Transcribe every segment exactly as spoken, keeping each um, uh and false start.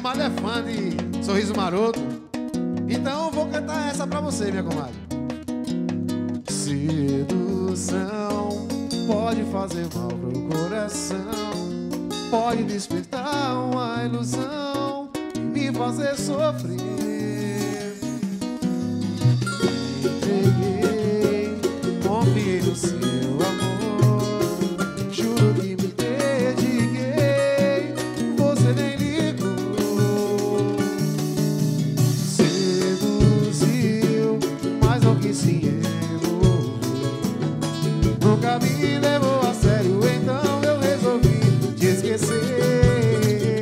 comadre é fã de Sorriso Maroto, então eu vou cantar essa pra você, minha comadre. Sedução pode fazer mal pro coração, pode despertar uma ilusão e me fazer sofrer. Entreguei, confiei no seu amor, juro que me dediquei, você nem ligou. Seduziu, mas não quis se envolver, nunca me levou a sério, então eu resolvi te esquecer.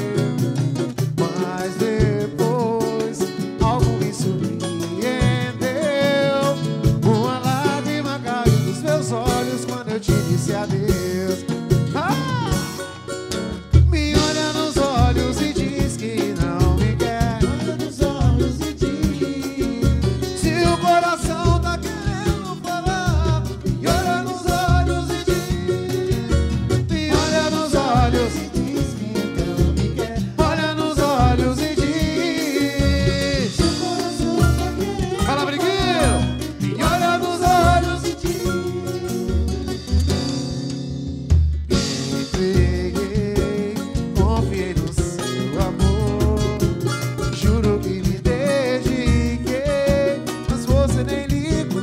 Mas depois algo me surpreendeu, uma lágrima caiu dos meus olhos quando eu te disse adeus. Ah! Me olha nos olhos e diz que não me quer. Olha nos olhos e diz, se o coração tá querendo falar. Me olha nos olhos e diz, me olha nos olhos e diz que não me quer. Olha nos olhos e diz, se o coração tá querendo. Fala, Briguinho! Me olha nos olhos e diz. Entreguei, confiei no seu amor, juro que me dediquei, mas você nem ligou.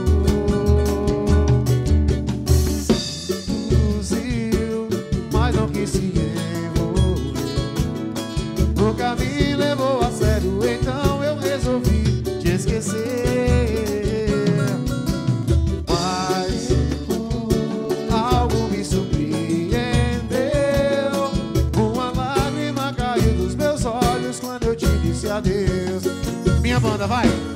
Seduziu, mas não quis se envolver, nunca me levou a sério, então eu resolvi te esquecer. Mas algo me surpreendeu, uma lágrima caiu dos meus olhos quando eu te disse adeus. Minha banda, vai!